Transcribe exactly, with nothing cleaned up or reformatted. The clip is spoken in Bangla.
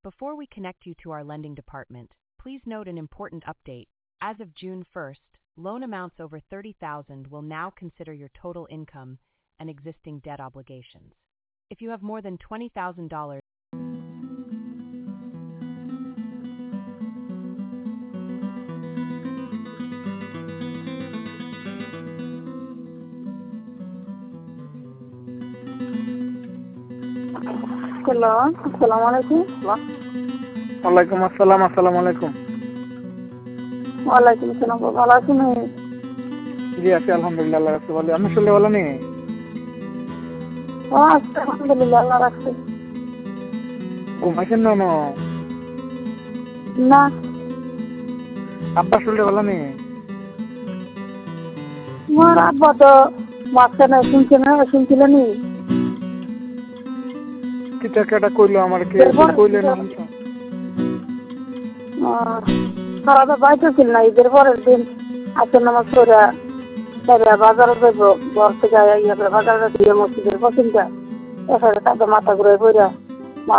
Before we connect you to our lending department, please note an important update. As of June first, loan amounts over thirty thousand dollars will now consider your total income and existing debt obligations. If you have more than twenty thousand dollars, hello, আসসালামু আলাইকুম। ওয়ালাইকুম আসসালাম। আসসালামু আলাইকুম। ওয়ালাইকুম আসসালাম। ভালো আছেন? জি আছি আলহামদুলিল্লাহ, আল্লাহ রাখছে ভালো। আপনি শুনলে ভালো নেই? ও আচ্ছা, আলহামদুলিল্লাহ, আল্লাহ রাখছে। ঘুমাইছেন না? না। আব্বা শুনলে ভালো নেই? আমার আব্বা তো মাঝখানে শুনছে না, শুনছিলেন কিটা কেটা কইলো আমার কে কইলেন না? সারা তো বাইতে ছিল না, ঈদের পরের দিন আসর নামাজ পড়ে বাজারে যাইব, ঘর থেকে ইয়ে করে বাজারে দিয়ে মসজিদের পছন্দ এখানে তাদের মাথা ঘুরে পড়া